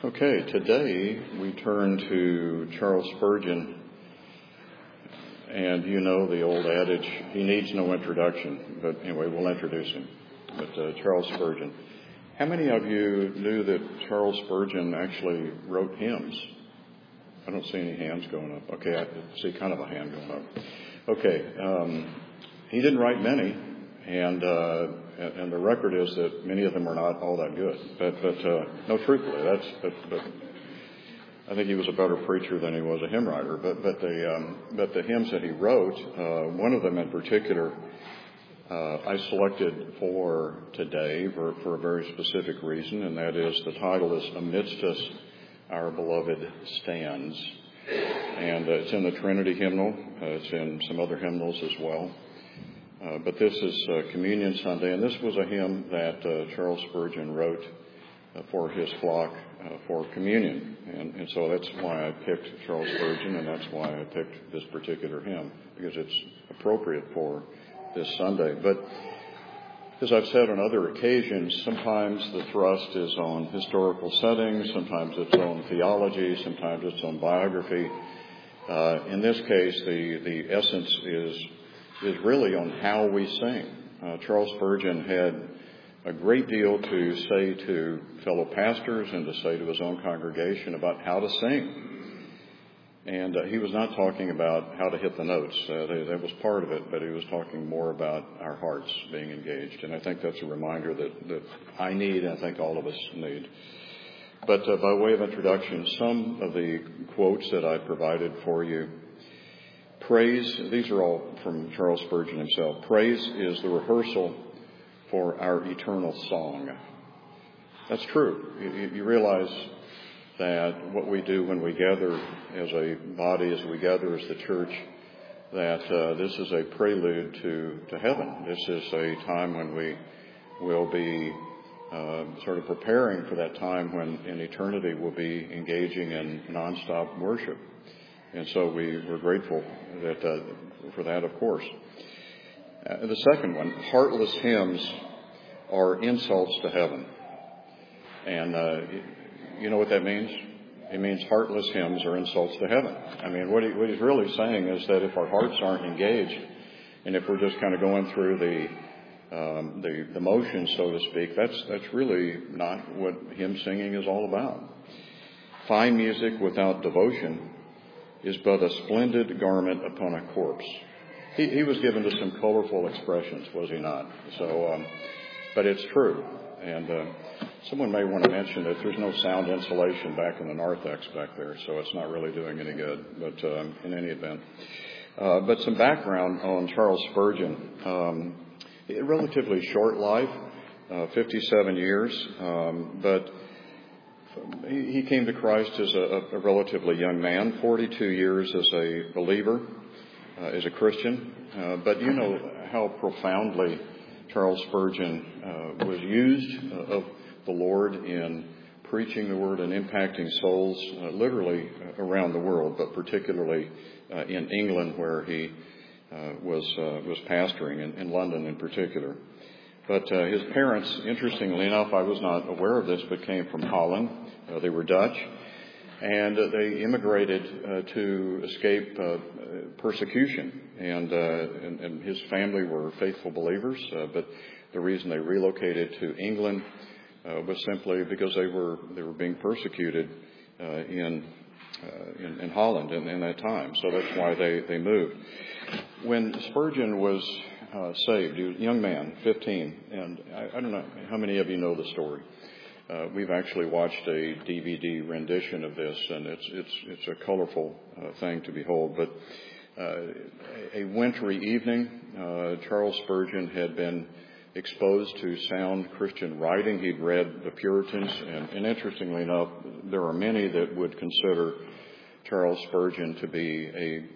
Okay, today we turn to Charles Spurgeon, and you know the old adage, he needs no introduction, but anyway, we'll introduce him. But Charles Spurgeon. How many of you knew that Charles Spurgeon actually wrote hymns? I don't see any hands going up. Okay, I see kind of a hand going up. Okay, he didn't write many, and the record is that many of them are not all that good. But no, truthfully, but I think he was a better preacher than he was a hymn writer. But the hymns that he wrote, one of them in particular, I selected for today for a very specific reason, and that is the title is "Amidst Us Our Beloved Stands," and it's in the Trinity hymnal. It's in some other hymnals as well. But this is Communion Sunday, and this was a hymn that Charles Spurgeon wrote for his flock for communion. And so that's why I picked Charles Spurgeon, and that's why I picked this particular hymn, because it's appropriate for this Sunday. But as I've said on other occasions, sometimes the thrust is on historical settings, sometimes it's on theology, sometimes it's on biography. In this case, the essence is really on how we sing. Charles Spurgeon had a great deal to say to fellow pastors and to say to his own congregation about how to sing. And he was not talking about how to hit the notes. That was part of it, but he was talking more about our hearts being engaged. And I think that's a reminder that I need, and I think all of us need. But by way of introduction, some of the quotes that I provided for you. Praise, these are all from Charles Spurgeon himself. Praise is the rehearsal for our eternal song. That's true. You realize that what we do when we gather as a body, as we gather as the church, that this is a prelude to heaven. This is a time when we will be sort of preparing for that time when in eternity we'll be engaging in nonstop worship. And so we're grateful for that, of course. The second one, heartless hymns are insults to heaven. And you know what that means? It means heartless hymns are insults to heaven. I mean, what he's really saying is that if our hearts aren't engaged, and if we're just kind of going through the motions, so to speak, that's really not what hymn singing is all about. Fine music without devotion is but a splendid garment upon a corpse. He was given to some colorful expressions, was he not? So, but it's true. And someone may want to mention that there's no sound insulation back in the narthex back there, so it's not really doing any good. But in any event, but some background on Charles Spurgeon. A relatively short life, 57 years, but he came to Christ as a relatively young man, 42 years as a believer, as a Christian. But you know how profoundly Charles Spurgeon was used of the Lord in preaching the Word and impacting souls literally around the world, but particularly in England where he was pastoring, in London in particular. But his parents, interestingly enough, I was not aware of this, but came from Holland. They were Dutch, and they immigrated to escape persecution. And his family were faithful believers, but the reason they relocated to England was simply because they were being persecuted in Holland in that time. So that's why they moved. When Spurgeon was saved, he was a young man, 15, and I don't know how many of you know the story. We've actually watched a DVD rendition of this, and it's a colorful thing to behold. But a wintry evening, Charles Spurgeon had been exposed to sound Christian writing. He'd read the Puritans, and interestingly enough, there are many that would consider Charles Spurgeon to be a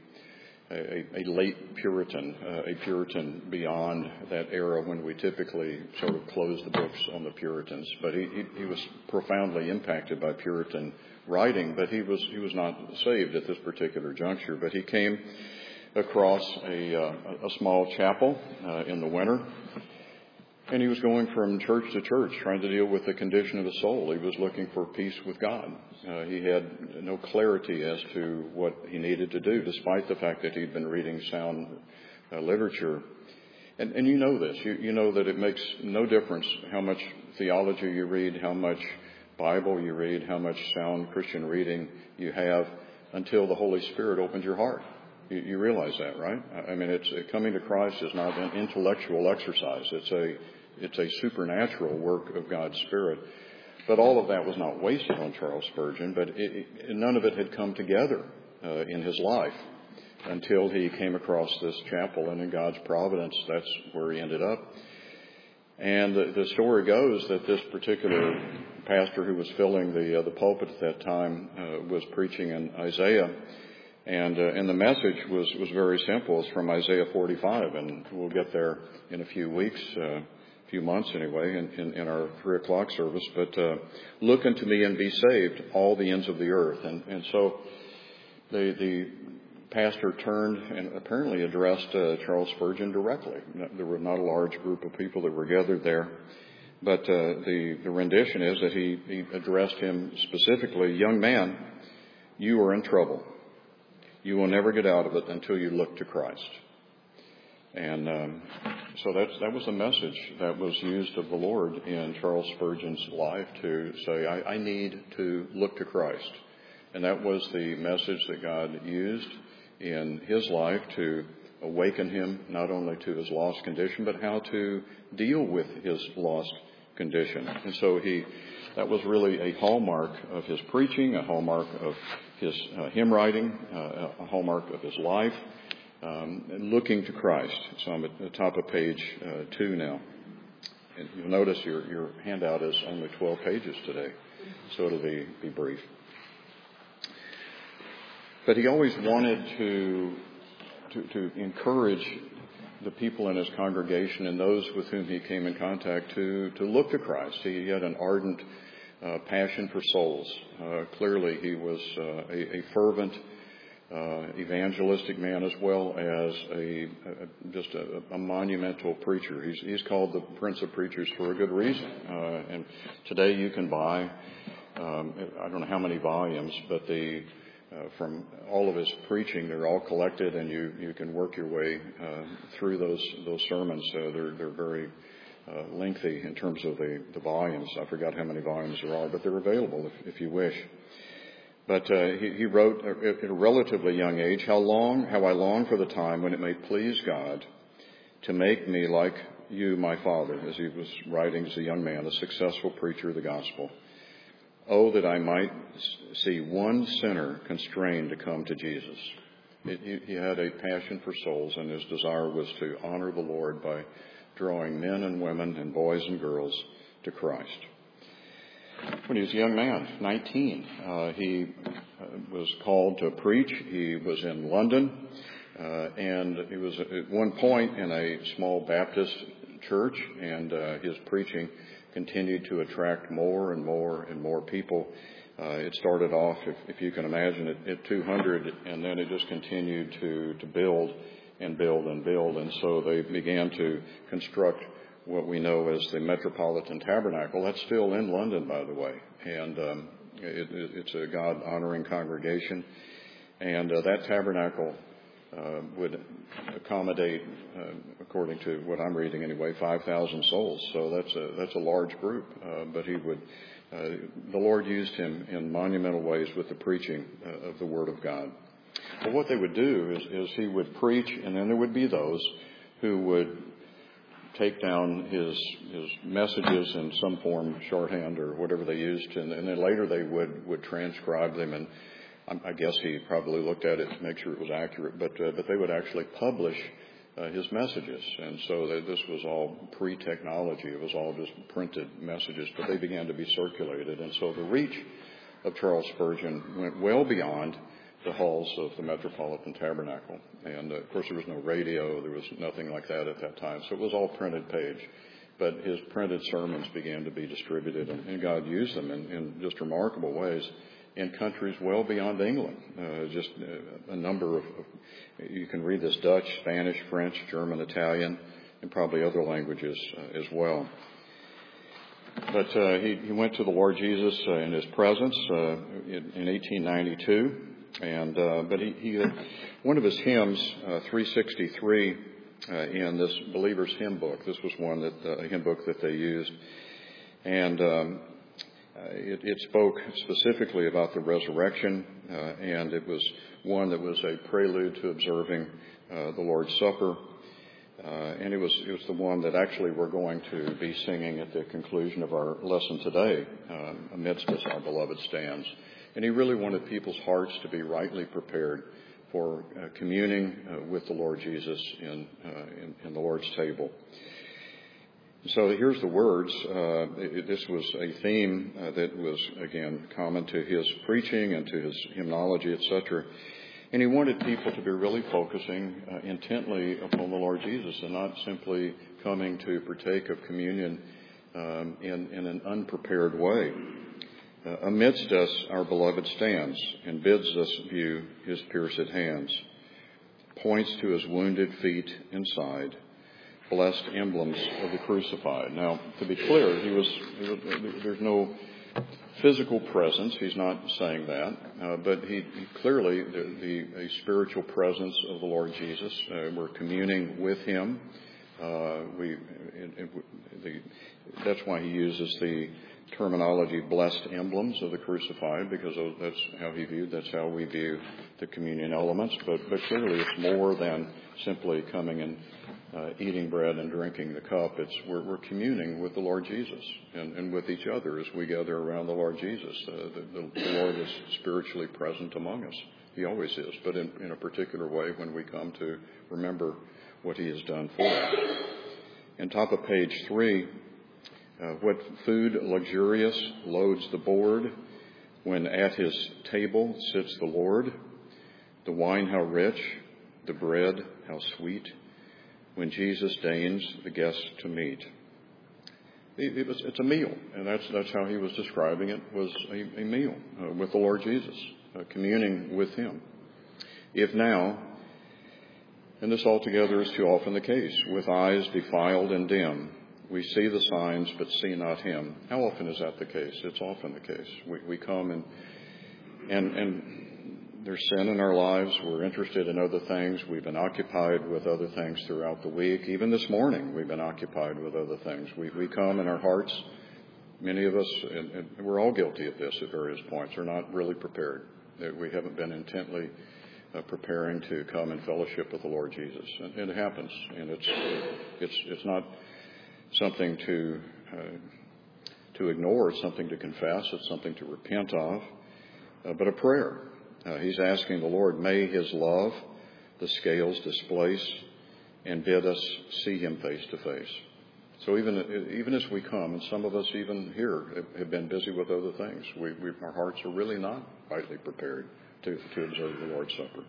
late Puritan, a Puritan beyond that era when we typically sort of close the books on the Puritans. But he was profoundly impacted by Puritan writing, but he was not saved at this particular juncture. But he came across a small chapel in the winter, And he was going from church to church, trying to deal with the condition of his soul. He was looking for peace with God. He had no clarity as to what he needed to do, despite the fact that he'd been reading sound literature. And you know this. You know that it makes no difference how much theology you read, how much Bible you read, how much sound Christian reading you have, until the Holy Spirit opens your heart. You realize that, right? I mean, coming to Christ is not an intellectual exercise. It's a supernatural work of God's Spirit. But all of that was not wasted on Charles Spurgeon, but none of it had come together in his life until he came across this chapel, and in God's providence, that's where he ended up. And the story goes that this particular pastor who was filling the pulpit at that time was preaching in Isaiah, and the message was very simple. It's from Isaiah 45, and we'll get there in a few weeks, few months anyway, in our 3:00 service. But look unto me and be saved, all the ends of the earth. And so the pastor turned and apparently addressed Charles Spurgeon directly. There were not a large group of people that were gathered there, but the rendition is that he addressed him specifically, "Young man, you are in trouble. You will never get out of it until you look to Christ." And so that was the message that was used of the Lord in Charles Spurgeon's life, to say, I need to look to Christ. And that was the message that God used in his life to awaken him not only to his lost condition, but how to deal with his lost condition. And so that was really a hallmark of his preaching, a hallmark of his hymn writing, a hallmark of his life. Looking to Christ. So I'm at the top of page 2 now. And you'll notice your handout is only 12 pages today, so it'll be brief. But he always wanted to encourage the people in his congregation and those with whom he came in contact to look to Christ. He had an ardent passion for souls. Clearly, he was a fervent evangelistic man, as well as just a monumental preacher. He's called the Prince of Preachers for a good reason. And today you can buy, I don't know how many volumes, but from all of his preaching, they're all collected, and you can work your way through those sermons. They're very lengthy in terms of the volumes. I forgot how many volumes there are, but they're available if you wish. But he wrote at a relatively young age, how I long for the time when it may please God to make me like you, my Father, as he was writing as a young man, a successful preacher of the gospel. Oh, that I might see one sinner constrained to come to Jesus. He had a passion for souls, and his desire was to honor the Lord by drawing men and women and boys and girls to Christ. When he was a young man, 19, he was called to preach. He was in London, and he was at one point in a small Baptist church, and his preaching continued to attract more and more and more people. It started off, if you can imagine, at 200, and then it just continued to build and build and build. And so they began to construct what we know as the Metropolitan Tabernacle. That's still in London, by the way. And it's a God-honoring congregation. And that tabernacle would accommodate, according to what I'm reading anyway, 5,000 souls. So that's a large group. But the Lord used him in monumental ways with the preaching of the Word of God. Well, what they would do is he would preach, and then there would be those who would take down his messages in some form, shorthand or whatever they used, and then later they would transcribe them, and I guess he probably looked at it to make sure it was accurate, but they would actually publish his messages. And so this was all pre-technology. It was all just printed messages, but they began to be circulated. And so the reach of Charles Spurgeon went well beyond the halls of the Metropolitan Tabernacle. And, of course, there was no radio. There was nothing like that at that time. So it was all printed page. But his printed sermons began to be distributed, and God used them in just remarkable ways in countries well beyond England. Just a number of, you can read this, Dutch, Spanish, French, German, Italian, and probably other languages as well. But he went to the Lord Jesus in his presence in 1892, and but he one of his hymns, 363, in this Believer's Hymn Book. This was one that a hymn book that they used, and it spoke specifically about the resurrection, and it was one that was a prelude to observing the Lord's Supper. And it was the one that actually we're going to be singing at the conclusion of our lesson today. Amidst us our beloved stands. And he really wanted people's hearts to be rightly prepared for communing with the Lord Jesus in the Lord's table. So here's the words. This was a theme that was, again, common to his preaching and to his hymnology, etc. And he wanted people to be really focusing intently upon the Lord Jesus and not simply coming to partake of communion in an unprepared way. Amidst us our beloved stands and bids us view his pierced hands, points to his wounded feet and side, blessed emblems of the crucified. Now, to be clear, there's no physical presence. He's not saying that, but he clearly the spiritual presence of the Lord Jesus. We're communing with him. That's why he uses the terminology "blessed emblems of the crucified," because that's how how we view the communion elements. But clearly, it's more than simply coming and eating bread and drinking the cup. We're communing with the Lord Jesus and with each other as we gather around the Lord Jesus. The Lord is spiritually present among us. He always is, but in a particular way when we come to remember what he has done for us. On top of page 3, what food luxurious loads the board when at his table sits the Lord? The wine how rich, the bread how sweet, when Jesus deigns the guest to meet. It's a meal, and that's how he was describing it, was a meal with the Lord Jesus, communing with him. If now, and this altogether is too often the case, with eyes defiled and dim, we see the signs but see not him. How often is that the case? It's often the case. We come and there's sin in our lives. We're interested in other things. We've been occupied with other things throughout the week. Even this morning, we've been occupied with other things. We come in our hearts. Many of us, and we're all guilty of this at various points, are not really prepared. We haven't been intently preparing to come in fellowship with the Lord Jesus. And it happens. And it's not something to ignore. It's something to confess. It's something to repent of. But a prayer. He's asking the Lord, may his love the scales displace and bid us see him face to face. So even as we come, and some of us even here have been busy with other things, our hearts are really not rightly prepared to observe the Lord's Supper.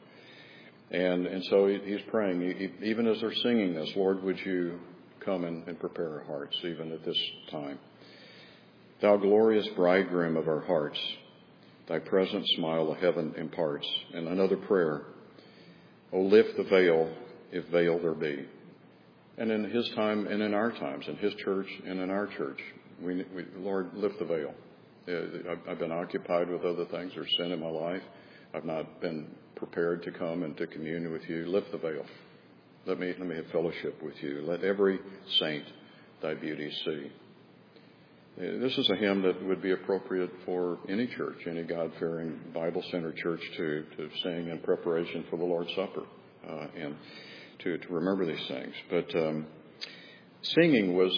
And so he's praying, even as they're singing this, Lord, would you come and prepare our hearts even at this time. Thou glorious bridegroom of our hearts, thy present smile of heaven imparts. And another prayer, O lift the veil, if veil there be. And in his time and in our times, in his church and in our church, Lord, lift the veil. I've been occupied with other things. There's sin in my life. I've not been prepared to come and to commune with you. Lift the veil. Let me have fellowship with you. Let every saint thy beauty see. This is a hymn that would be appropriate for any church, any God-fearing, Bible-centered church to sing in preparation for the Lord's Supper and to remember these things. But singing was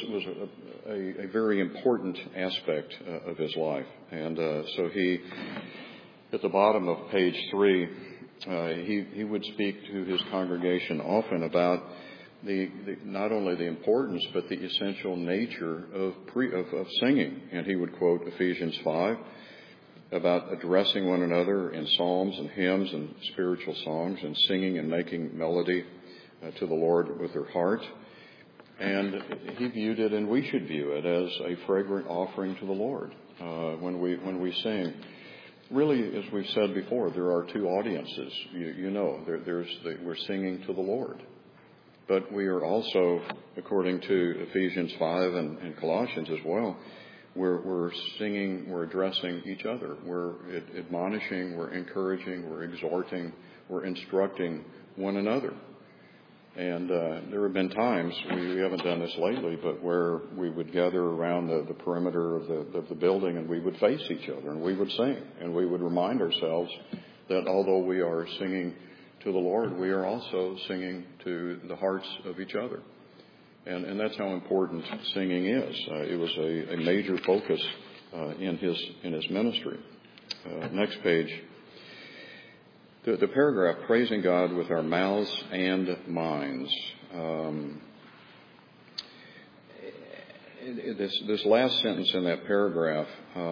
a very important aspect of his life. And so he, at the bottom of page 3, he would speak to his congregation often about not only the importance, but the essential nature of singing. And he would quote Ephesians 5 about addressing one another in psalms and hymns and spiritual songs and singing and making melody to the Lord with their heart. And he viewed it, and we should view it, as a fragrant offering to the Lord when we sing. Really, as we've said before, there are two audiences. We're singing to the Lord. but we are also, according to Ephesians 5 and Colossians as well, we're singing, we're addressing each other. We're admonishing, we're encouraging, we're exhorting, we're instructing one another. And there have been times, we haven't done this lately, but where we would gather around the perimeter of the building and we would face each other and we would sing and we would remind ourselves that although we are singing to the Lord, we are also singing to the hearts of each other. And that's how important singing is. It was a major focus in his ministry. Next page. The paragraph, praising God with our mouths and minds. This last sentence in that paragraph,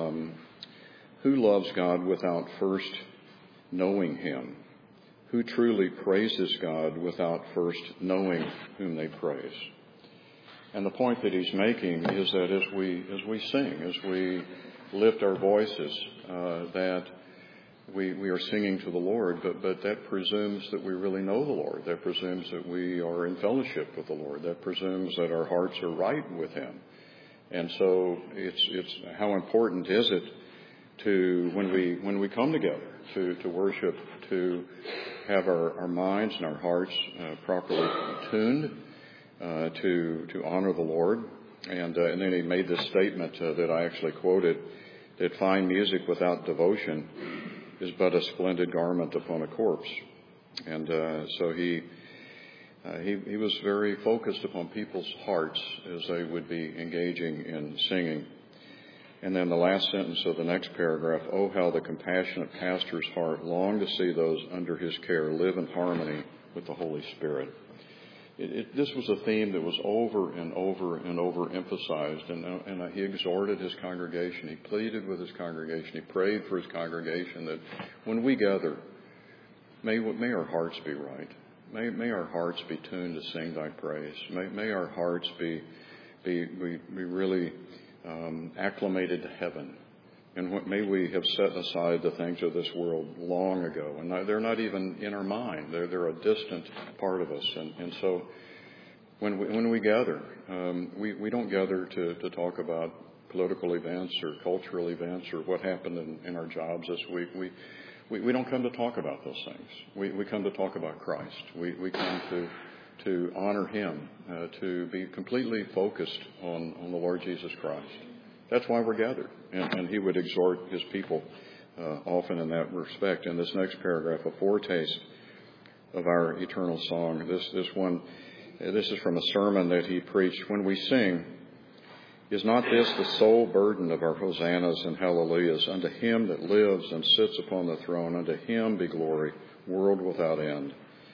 who loves God without first knowing Him? Who truly praises God without first knowing whom they praise? And the point that he's making is that as we sing, as we lift our voices, that we are singing to the Lord, but that presumes that we really know the Lord. That presumes that we are in fellowship with the Lord. That presumes that our hearts are right with Him. And so it's how important is it to when we come together to worship, to have our minds and our hearts properly tuned to honor the Lord. And then he made this statement that I actually quoted, that fine music without devotion is but a splendid garment upon a corpse. And so he was very focused upon people's hearts as they would be engaging in singing. And then the last sentence of the next paragraph, oh, how the compassionate pastor's heart longed to see those under his care live in harmony with the Holy Spirit. This was a theme that was over and over and over emphasized, and he exhorted his congregation. He pleaded with his congregation. He prayed for his congregation that when we gather, may our hearts be right. May our hearts be tuned to sing Thy praise. May our hearts be really acclimated to heaven. And may we have set aside the things of this world long ago. And they're not even in our mind. They're a distant part of us. And so when we gather, we don't gather to talk about political events or cultural events or what happened in our jobs this week. We don't come to talk about those things. We come to talk about Christ. We come to honor Him, to be completely focused on the Lord Jesus Christ. That's why we're gathered. And he would exhort his people often in that respect. In this next paragraph, a foretaste of our eternal song. This is from a sermon that he preached. When we sing, is not this the sole burden of our hosannas and hallelujahs? Unto Him that lives and sits upon the throne, unto Him be glory, world without end.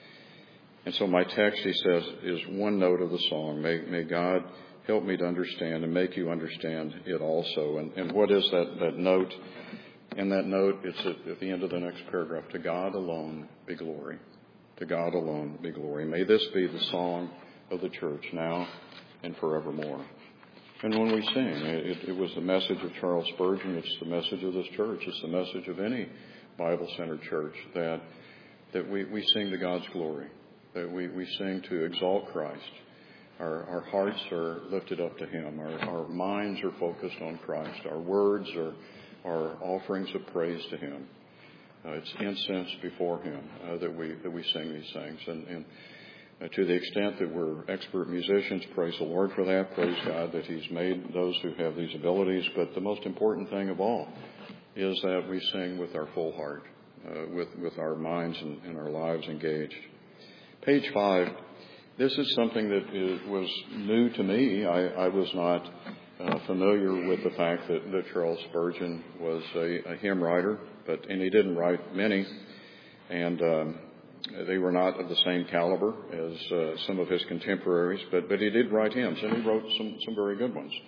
And so my text, he says, is one note of the song. May God help me to understand and make you understand it also. And what is that note? And that note, it's at the end of the next paragraph. To God alone be glory. To God alone be glory. May this be the song of the church now and forevermore. And when we sing, it was the message of Charles Spurgeon. It's the message of this church. It's the message of any Bible-centered church that we sing to God's glory, that we sing to exalt Christ. Our hearts are lifted up to Him. Our minds are focused on Christ. Our words are offerings of praise to Him. It's incense before Him that we sing these things. And to the extent that we're expert musicians, praise the Lord for that. Praise God that He's made those who have these abilities. But the most important thing of all is that we sing with our full heart, with our minds and our lives engaged. Page 5. This is something that was new to me. I was not familiar with the fact that Charles Spurgeon was a hymn writer, and he didn't write many, and they were not of the same caliber as some of his contemporaries, but he did write hymns, and he wrote some very good ones.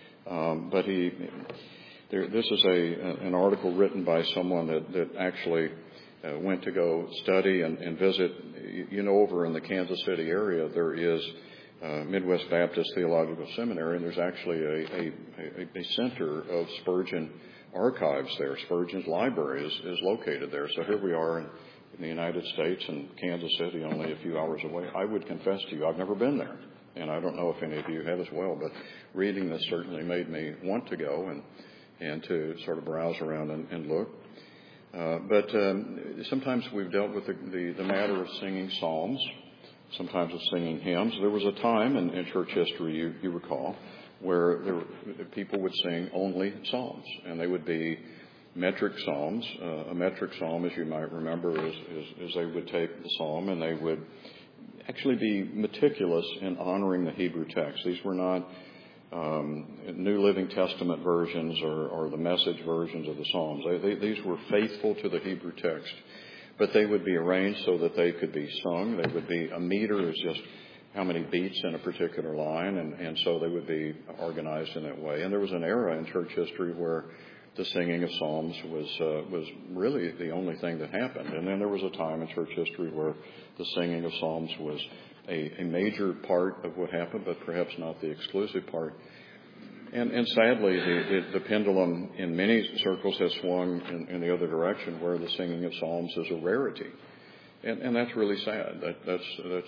This is an article written by someone that actually went to go study and visit. Over in the Kansas City area, there is Midwest Baptist Theological Seminary, and there's actually a center of Spurgeon archives there. Spurgeon's library is located there. So here we are in the United States and Kansas City, only a few hours away. I would confess to you, I've never been there, and I don't know if any of you have as well, but reading this certainly made me want to go and to sort of browse around and look. But sometimes we've dealt with the matter of singing psalms, sometimes of singing hymns. There was a time in church history, you recall, where people would sing only psalms, and they would be metric psalms. A metric psalm, as you might remember, is they would take the psalm and they would actually be meticulous in honoring the Hebrew text. These were not New Living Testament versions or the Message versions of the Psalms. These were faithful to the Hebrew text, but they would be arranged so that they could be sung. They would be, a meter is just how many beats in a particular line, and so they would be organized in that way. And there was an era in church history where the singing of psalms was really the only thing that happened. And then there was a time in church history where the singing of psalms was a major part of what happened, but perhaps not the exclusive part. And sadly, the pendulum in many circles has swung in the other direction, where the singing of psalms is a rarity. And that's really sad. That's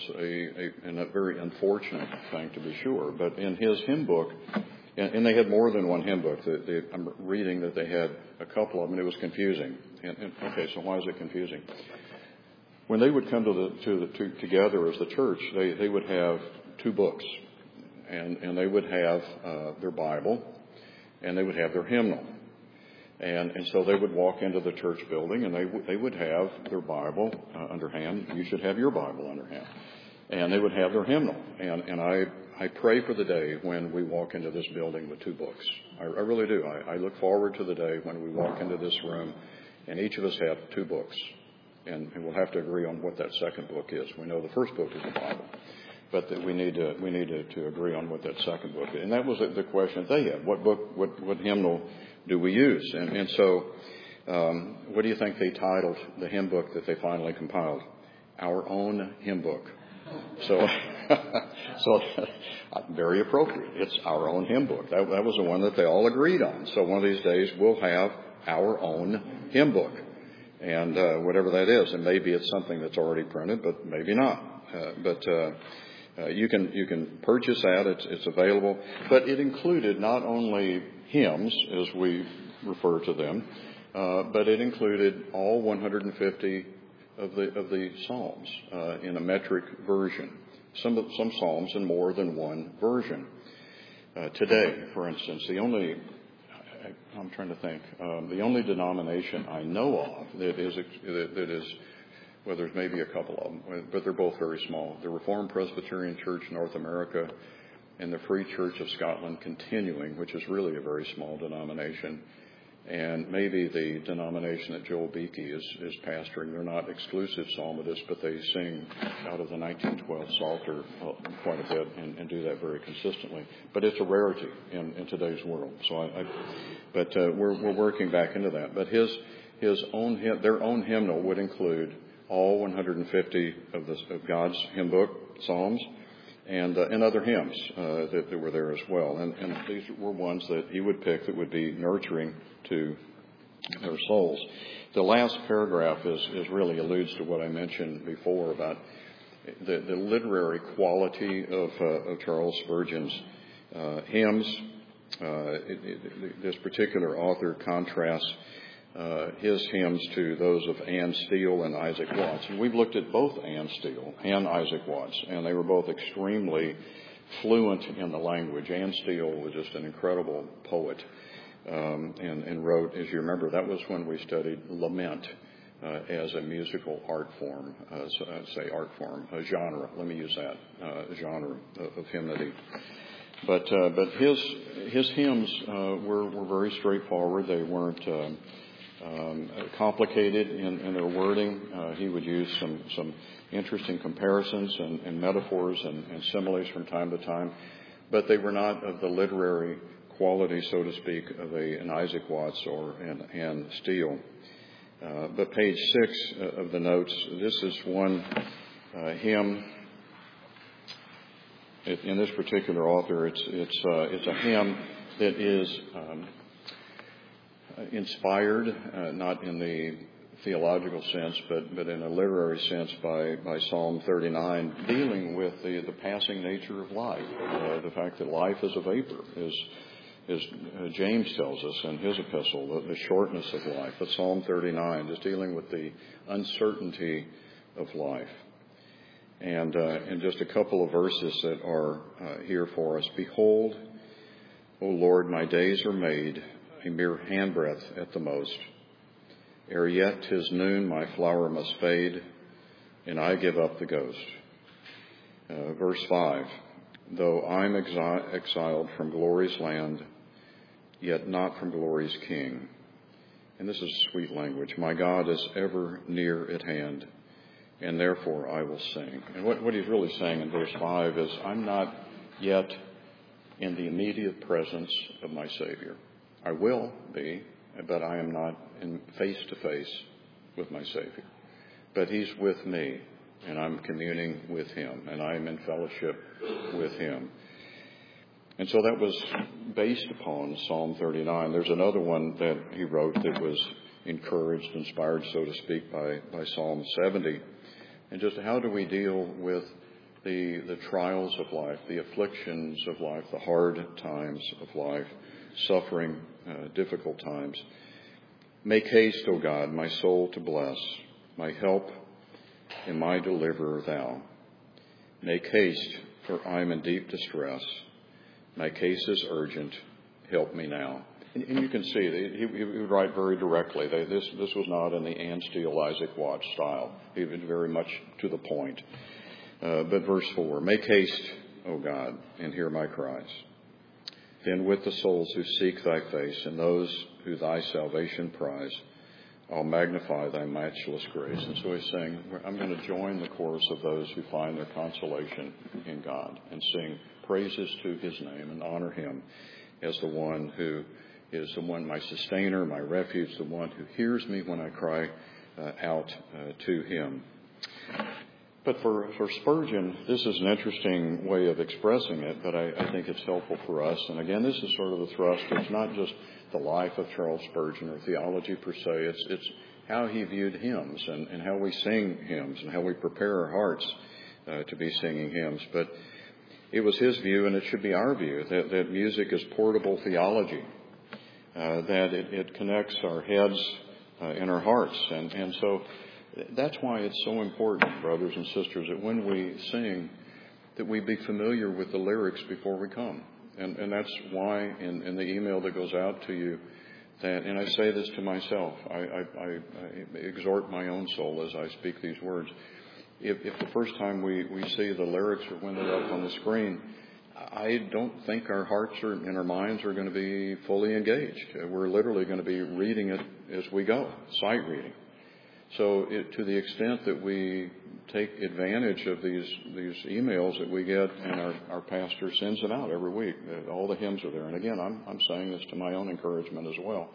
a very unfortunate thing, to be sure. But in his hymn book, and they had more than one hymn book. I'm reading that they had a couple of them, and it was confusing. Okay, so why is it confusing? When they would come together as the church, they would have two books, and they would have their Bible, and they would have their hymnal. And so they would walk into the church building, and they would have their Bible under hand. You should have your Bible under hand. And they would have their hymnal. And I pray for the day when we walk into this building with two books. I really do. I look forward to the day when we walk into this room and each of us have two books. And we'll have to agree on what that second book is. We know the first book is the Bible, but that we need to agree on what that second book is. And that was the question that they had. What book, what hymnal do we use? And so what do you think they titled the hymn book that they finally compiled? Our Own Hymn Book. So very appropriate. It's Our Own Hymn Book. That was the one that they all agreed on. So one of these days we'll have our own hymn book, and whatever that is. And maybe it's something that's already printed, but maybe not. You can purchase that. It's available. But it included not only hymns, as we refer to them, but it included all 150 of the Psalms in a metric version. Some Psalms in more than one version. Today, for instance, the only denomination I know of that is well, there's maybe a couple of them, but they're both very small. The Reformed Presbyterian Church North America and the Free Church of Scotland Continuing, which is really a very small denomination. And maybe the denomination that Joel Beakey is pastoring. They're not exclusive psalmists, but they sing out of the 1912 Psalter quite a bit and do that very consistently. But it's a rarity in today's world. So we're working back into that. But their own hymnal would include all 150 of God's hymn book, Psalms, and other hymns that were there as well. And these were ones that he would pick that would be nurturing to their souls. The last paragraph is really alludes to what I mentioned before about the literary quality of Charles Spurgeon's hymns. This particular author contrasts his hymns to those of Anne Steele and Isaac Watts. And we've looked at both Anne Steele and Isaac Watts, and they were both extremely fluent in the language. Anne Steele was just an incredible poet, and wrote, as you remember, that was when we studied lament as a musical art form, a genre. Let me use that, genre of hymnody. But his hymns were very straightforward. They weren't complicated in their wording. He would use some interesting comparisons and metaphors and similes from time to time, but they were not of the literary quality, so to speak, of an Isaac Watts or an Anne Steele. But page 6 of the notes, this is one hymn. In this particular author, it's a hymn that is inspired, not in the theological sense, but in a literary sense by Psalm 39, dealing with the passing nature of life, the fact that life is a vapor, as James tells us in his epistle, the shortness of life. But Psalm 39 is dealing with the uncertainty of life. And just a couple of verses that are here for us. Behold, O Lord, my days are made a mere handbreadth at the most. Ere yet 'tis noon, my flower must fade, and I give up the ghost. Verse 5, though I'm exiled from glory's land, yet not from glory's king. And this is sweet language. My God is ever near at hand, and therefore I will sing. And what he's really saying in verse 5 is, I'm not yet in the immediate presence of my Savior. I will be, but I am not in face-to-face with my Savior. But he's with me, and I'm communing with him, and I'm in fellowship with him. And so that was based upon Psalm 39. There's another one that he wrote that was encouraged, inspired, so to speak, by Psalm 70. And just how do we deal with the trials of life, the afflictions of life, the hard times of life, suffering, difficult times. Make haste, O God, my soul to bless, my help and my deliverer thou. Make haste, for I am in deep distress. My case is urgent. Help me now. And you can see that he would write very directly. This was not in the Anne Steele, Isaac Watts style. He was very much to the point. But verse 4, make haste, O God, and hear my cries. Then with the souls who seek thy face and those who thy salvation prize, I'll magnify thy matchless grace. And so he's saying, I'm going to join the chorus of those who find their consolation in God and sing praises to his name and honor him as the one who is the one, my sustainer, my refuge, the one who hears me when I cry out to him. But for Spurgeon, this is an interesting way of expressing it, but I think it's helpful for us. And again, this is sort of the thrust. It's not just the life of Charles Spurgeon or theology per se. It's how he viewed hymns and how we sing hymns and how we prepare our hearts to be singing hymns. But it was his view, and it should be our view, that music is portable theology, that it connects our heads and our hearts. And so that's why it's so important, brothers and sisters, that when we sing, that we be familiar with the lyrics before we come. And that's why in the email that goes out to you, and I say this to myself, I exhort my own soul as I speak these words. If the first time we see the lyrics or when they're up on the screen, I don't think our hearts and our minds are going to be fully engaged. We're literally going to be reading it as we go, sight reading. So to the extent that we take advantage of these emails that we get, and our pastor sends them out every week, all the hymns are there. And again, I'm saying this to my own encouragement as well.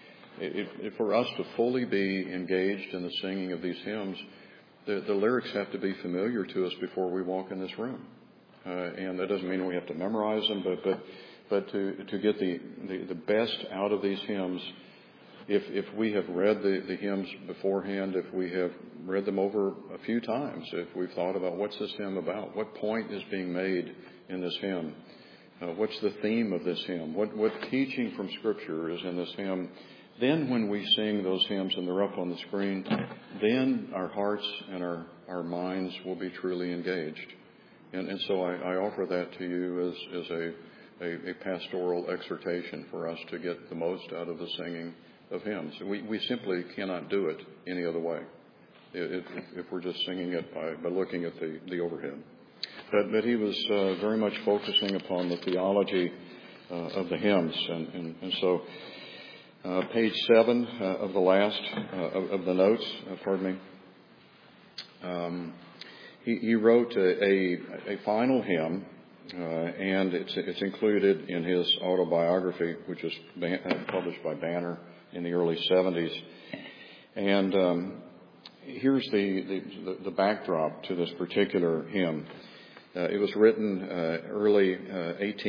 For us to fully be engaged in the singing of these hymns, the lyrics have to be familiar to us before we walk in this room. And that doesn't mean we have to memorize them, but to get the best out of these hymns, if we have read the hymns beforehand, if we have read them over a few times, if we've thought about what's this hymn about, what point is being made in this hymn, what's the theme of this hymn, what teaching from Scripture is in this hymn, then when we sing those hymns and they're up on the screen, then our hearts and our minds will be truly engaged. And so I offer that to you as a pastoral exhortation for us to get the most out of the singing of hymns. We simply cannot do it any other way if we're just singing it by looking at the overhead. But he was very much focusing upon the theology of the hymns. And so page 7 of the last of the notes, he wrote a final hymn, and it's included in his autobiography, which was published by Banner in the early 70s. And here's the backdrop to this particular hymn. It was written early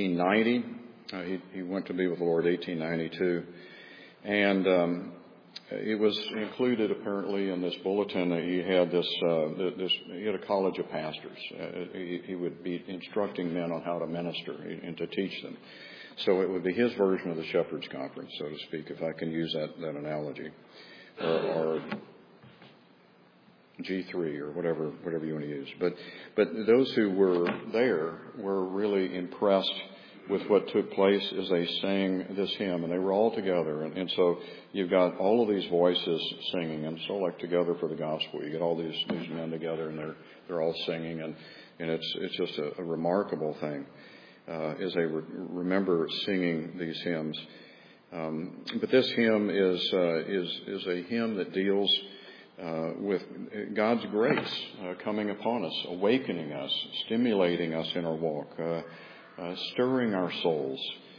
1890. He went to be with the Lord 1892. And it was included apparently in this bulletin that he had he had a college of pastors. He would be instructing men on how to minister and to teach them. So it would be his version of the Shepherds Conference, so to speak, if I can use that analogy, or G3 or whatever you want to use. But those who were there were really impressed with what took place as they sang this hymn, and they were all together. And so you've got all of these voices singing, and so like Together for the Gospel, you get all these men together, and they're all singing, and it's just a remarkable thing as they remember singing these hymns. But this hymn is a hymn that deals with God's grace coming upon us, awakening us, stimulating us in our walk, stirring our souls,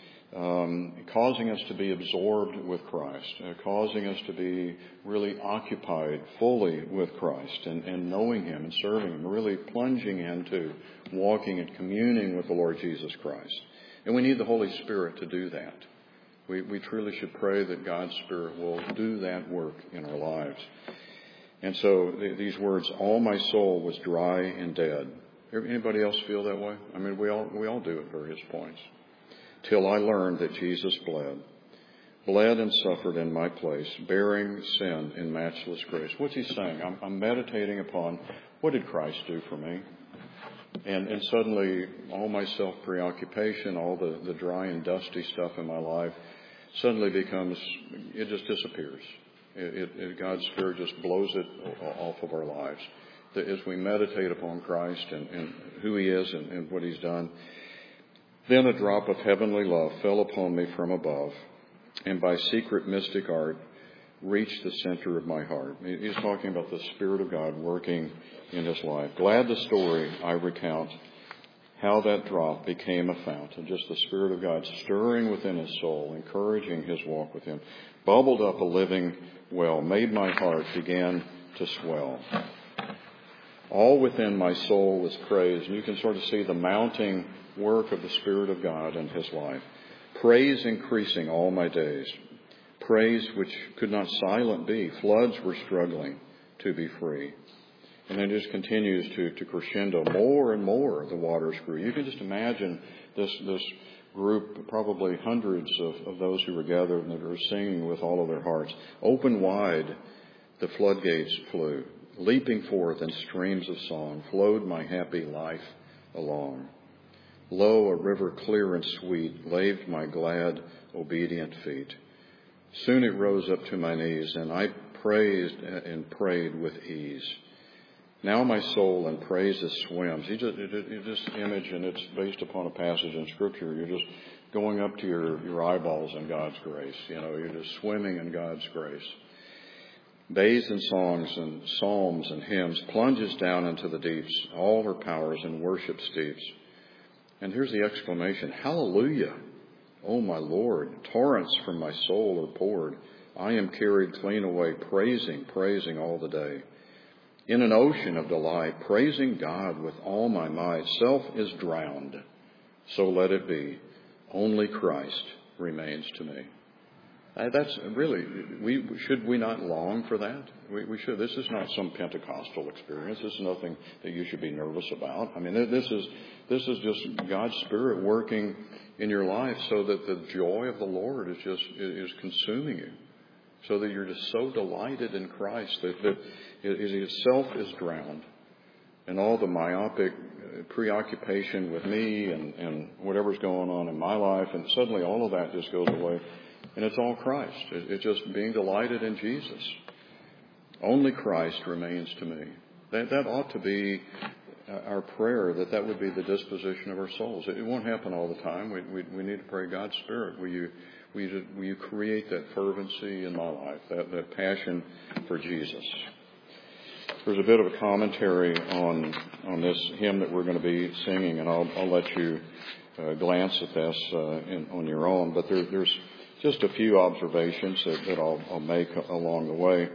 causing us to be absorbed with Christ, causing us to be really occupied fully with Christ and knowing Him and serving Him, really plunging into walking and communing with the Lord Jesus Christ. And we need the Holy Spirit to do that. We truly should pray that God's Spirit will do that work in our lives. And so these words, all my soul was dry and dead. Anybody else feel that way? I mean, we all do at various points. Till I learned that Jesus bled and suffered in my place, bearing sin in matchless grace. What's he saying? I'm meditating upon what did Christ do for me? And suddenly all my self-preoccupation, all the dry and dusty stuff in my life suddenly it just disappears. God's Spirit just blows it off of our lives. As we meditate upon Christ and who He is and what He's done, then a drop of heavenly love fell upon me from above, and by secret mystic art reached the center of my heart. He's talking about the Spirit of God working in his life. Glad the story I recount, how that drop became a fount, and just the Spirit of God stirring within his soul, encouraging his walk with Him, bubbled up a living well, made my heart begin to swell. All within my soul was praise, and you can sort of see the mounting work of the Spirit of God in his life. Praise increasing all my days. Praise which could not silent be. Floods were struggling to be free. And then it just continues to crescendo. More and more the waters grew. You can just imagine this group, probably hundreds of those who were gathered and that were singing with all of their hearts. Open wide the floodgates flew. Leaping forth in streams of song, flowed my happy life along. Lo, a river clear and sweet laved my glad, obedient feet. Soon it rose up to my knees, and I praised and prayed with ease. Now my soul in praises swims. You just image, and it's based upon a passage in Scripture. You're just going up to your eyeballs in God's grace. You're just swimming in God's grace. Bathes in songs and psalms and hymns, plunges down into the deeps, all her powers in worship steeps. And here's the exclamation, hallelujah, O my Lord, torrents from my soul are poured. I am carried clean away, praising all the day. In an ocean of delight, praising God with all my might. Self is drowned, so let it be. Only Christ remains to me. That's really, should we not long for that? We should. This is not some Pentecostal experience. This is nothing that you should be nervous about. I mean, this is just God's Spirit working in your life so that the joy of the Lord is consuming you, so that you're just so delighted in Christ that self is drowned, and all the myopic preoccupation with me and whatever's going on in my life, and suddenly all of that just goes away. And it's all Christ. It's just being delighted in Jesus. Only Christ remains to me. That ought to be our prayer, that would be the disposition of our souls. It won't happen all the time. We need to pray, God's Spirit, will you create that fervency in my life, that passion for Jesus. There's a bit of a commentary on this hymn that we're going to be singing, and I'll let you glance at this on your own. But there's just a few observations that I'll make along the way.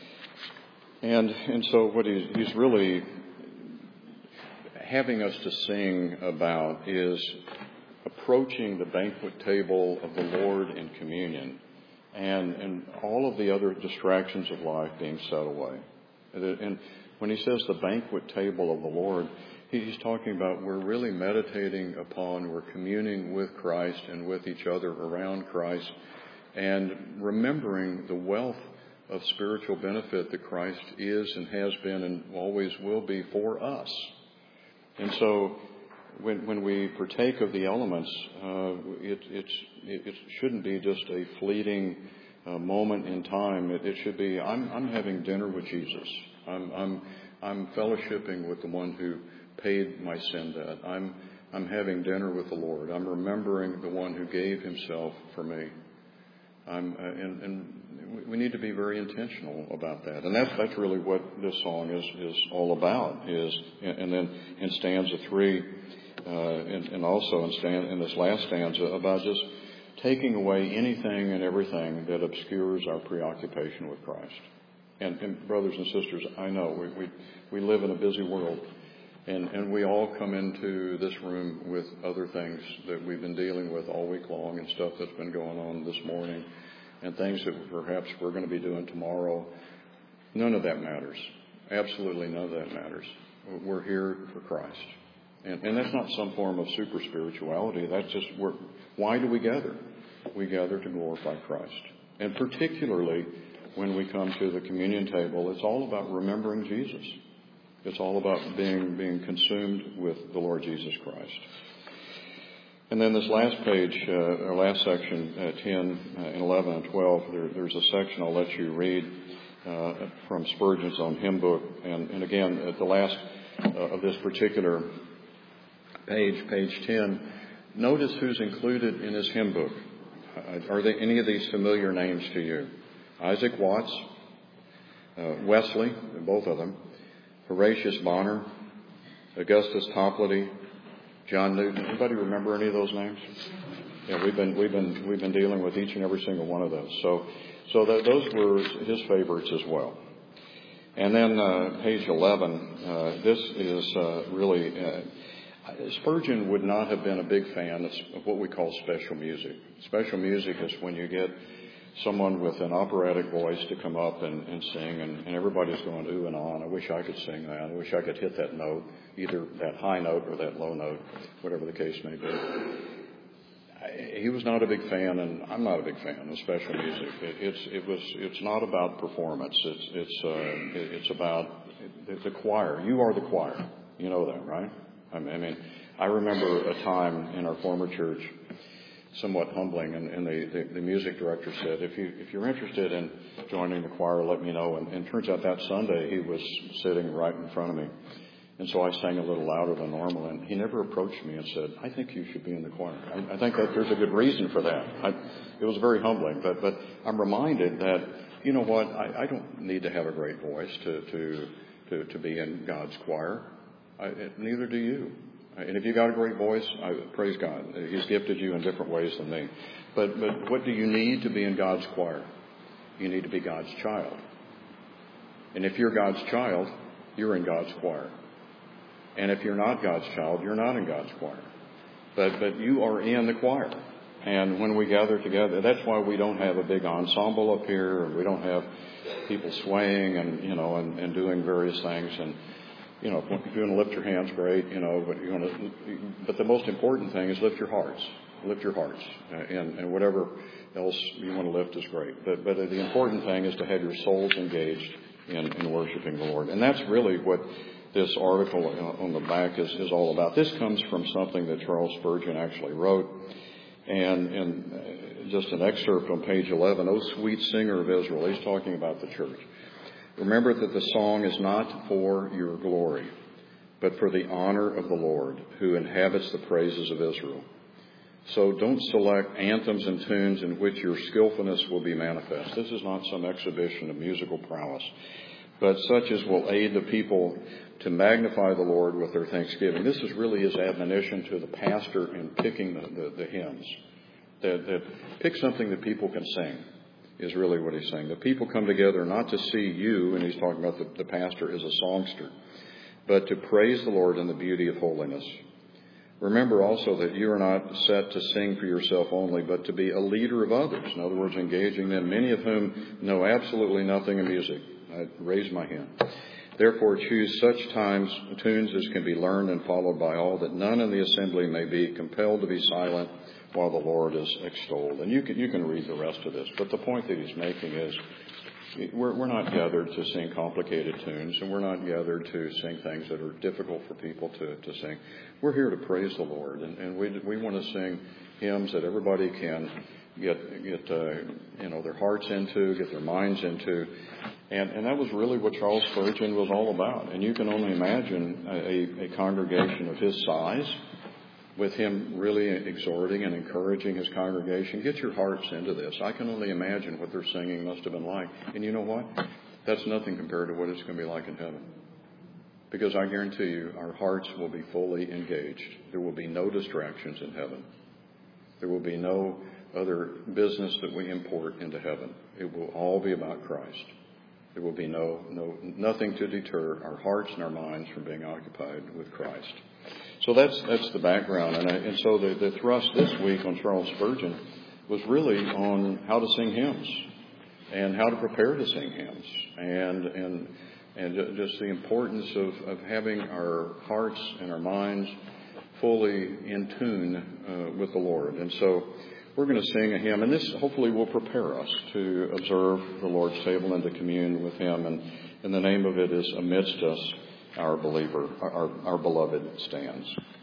And so what he's really having us to sing about is approaching the banquet table of the Lord in communion and all of the other distractions of life being set away. And when he says the banquet table of the Lord, he's talking about we're really meditating upon, we're communing with Christ and with each other around Christ, and remembering the wealth of spiritual benefit that Christ is and has been and always will be for us. And so when we partake of the elements, it shouldn't be just a fleeting moment in time. It should be, I'm having dinner with Jesus. I'm fellowshipping with the one who paid my sin debt. I'm having dinner with the Lord. I'm remembering the one who gave himself for me. And we need to be very intentional about that. And that's really what this song is all about. And then in stanza 3, and also in this last stanza, about just taking away anything and everything that obscures our preoccupation with Christ. And brothers and sisters, I know we live in a busy world, and we all come into this room with other things that we've been dealing with all week long, and stuff that's been going on this morning, and things that perhaps we're going to be doing tomorrow. None of that matters. Absolutely none of that matters. We're here for Christ. And that's not some form of super spirituality. That's just, why do we gather? We gather to glorify Christ. And particularly when we come to the communion table, it's all about remembering Jesus. It's all about being consumed with the Lord Jesus Christ. And then this last page, or last section, 10 and 11 and 12, there's a section I'll let you read from Spurgeon's own hymn book. And again, at the last of this particular page 10, notice who's included in his hymn book. Are there any of these familiar names to you? Isaac Watts, Wesley, both of them, Horatius Bonner, Augustus Toplady, John Newton. Anybody remember any of those names? Yeah, we've been dealing with each and every single one of those. So those were his favorites as well. And then page 11. This is really. Spurgeon would not have been a big fan of what we call special music. Special music is when you get someone with an operatic voice to come up and sing, and everybody's going ooh and ah. I wish I could sing that. I wish I could hit that note, either that high note or that low note, whatever the case may be. He was not a big fan, and I'm not a big fan of special music. It's not about performance. It's about the choir. You are the choir. You know that, right? I mean, I remember a time in our former church, somewhat humbling, and the music director said, if you're interested in joining the choir, let me know. And turns out that Sunday he was sitting right in front of me. And so I sang a little louder than normal, and he never approached me and said, I think you should be in the choir. I think that there's a good reason for that. It was very humbling, but I'm reminded that, you know what, I don't need to have a great voice to be in God's choir. Neither do you. And if you got a great voice, praise God. He's gifted you in different ways than me. But what do you need to be in God's choir? You need to be God's child. And if you're God's child, you're in God's choir. And if you're not God's child, you're not in God's choir. But you are in the choir. And when we gather together, that's why we don't have a big ensemble up here, and we don't have people swaying and doing various things. And if you want to lift your hands, great, but the most important thing is lift your hearts. Lift your hearts. And whatever else you want to lift is great. But the important thing is to have your souls engaged in worshiping the Lord. And that's really what this article on the back is all about. This comes from something that Charles Spurgeon actually wrote. And just an excerpt on page 11, O sweet singer of Israel. He's talking about the church. Remember that the song is not for your glory, but for the honor of the Lord, who inhabits the praises of Israel. So don't select anthems and tunes in which your skillfulness will be manifest. This is not some exhibition of musical prowess, but such as will aid the people to magnify the Lord with their thanksgiving. This is really his admonition to the pastor in picking the hymns. That pick something that people can sing. Is really what he's saying. The people come together not to see you, and he's talking about the pastor as a songster, but to praise the Lord in the beauty of holiness. Remember also that you are not set to sing for yourself only, but to be a leader of others. In other words, engaging them, many of whom know absolutely nothing of music. I raise my hand. Therefore, choose such tunes as can be learned and followed by all, that none in the assembly may be compelled to be silent while the Lord is extolled. And you can read the rest of this. But the point that he's making is we're not gathered to sing complicated tunes, and we're not gathered to sing things that are difficult for people to sing. We're here to praise the Lord, and we want to sing hymns that everybody can get their hearts into, get their minds into. And that was really what Charles Spurgeon was all about. And you can only imagine a congregation of his size, with him really exhorting and encouraging his congregation. Get your hearts into this. I can only imagine what their singing must have been like. And you know what? That's nothing compared to what it's going to be like in heaven. Because I guarantee you, our hearts will be fully engaged. There will be no distractions in heaven. There will be no other business that we import into heaven. It will all be about Christ. There will be nothing to deter our hearts and our minds from being occupied with Christ. So that's the background. And so the thrust this week on Charles Spurgeon was really on how to sing hymns and how to prepare to sing hymns and just the importance of having our hearts and our minds fully in tune with the Lord. And so we're going to sing a hymn, and this hopefully will prepare us to observe the Lord's table and to commune with him. And the name of it is Amidst Us, Our Beloved Stands.